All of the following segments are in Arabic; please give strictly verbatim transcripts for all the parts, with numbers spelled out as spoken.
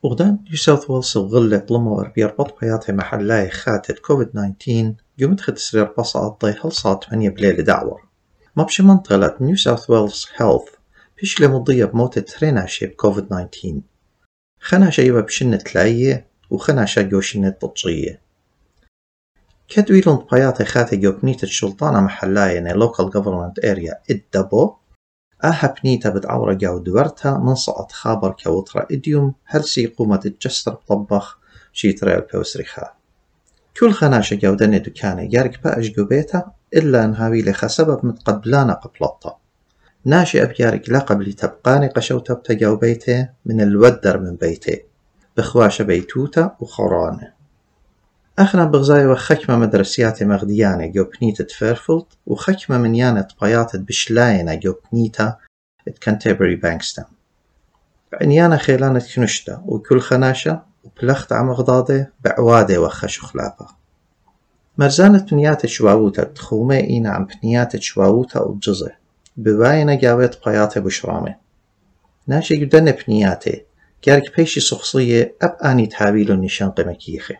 وغدان نيو ساوث ويلز وغلة لما بيربط بياتي محلاي خاتة كوفيد تسعة عشر قمت خدسرير بصاط ضي هلصات من يبليل دعور ما بشي منطقة نيو ساوث ويلز هيلث بيش لمضية بموت ترينا شي بكوفيد تسعة عشر خنا شيبا بشنة تلاية وخنا شاقو شنة تطشية كدويلون بياتي خاتة جو بنيت الشلطانة محلاي ني لوكال جوفرمنت اريا الدبو آها بنيتا بتعورة جاو دورتها من صعد خابر كوطرة إديوم هرسي قومة الجستر بطبخ شي تريل بوسريخا كل خناشة جاو دني دكاني جارك باش جو بيتا إلا انهاوي لخا سبب متقبلانا قبلطة ناشي أبيارك لا قبلي تبقاني قشو تبتا جاو بيتي من الودر من بيتي بخواشة بيتوتا وخورانة أخنا بغزاي وخكمة مدرسياتي مغديانة جو بنيتة فيرفولد وخكمة من يانة بياتة بشلاينة جو بنيتة كانتربري بانكستون بعنيانة خيلانة كنشتة وكل خناشة وبلخت عم غضاضة بعوادة وخش خلابة مرزانة بنياتة شواووتا تخومي إينا عم بنياتة شواووتا وبجزة بباينة جاوات بياتة بشرامة ناشي قدن بنياتة كارك بيشي شخصية أب آني تهابيلو النشان قمكيخي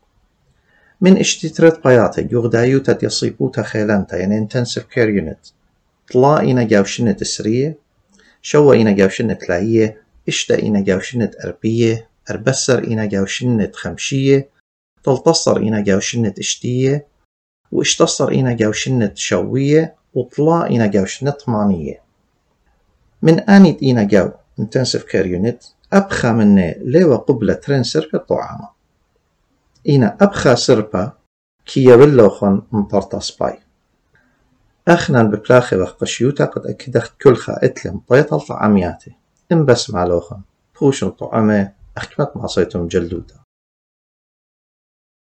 من اشتترت بياتة يغدايوتا يصيبوتا خيلانتا يعني intensive care unit طلا إينا جاوشنة تسرية شوا إينا جاوشنة تلاهية اشتا إينا جاوشنة أربية أربسر إينا جاوشنة خمشية تلتصر إينا جاوشنة اشتية واشتصر إينا جاوشنة شوية وطلا إينا جاوشنة طمانية من آنيت إينا جاو intensive care unit أبخى مني ليوا قبلة ترين سربة طعامة إينا أبخى سربة كي يبلوخن مطرطة سباي أخنا ببلاخي وقشيوتا قد أكدخت كل خائتلم طيطل طعامياتي إن بس معلوخن بوشن طعامي أخكمت معصيتهم جلدوتا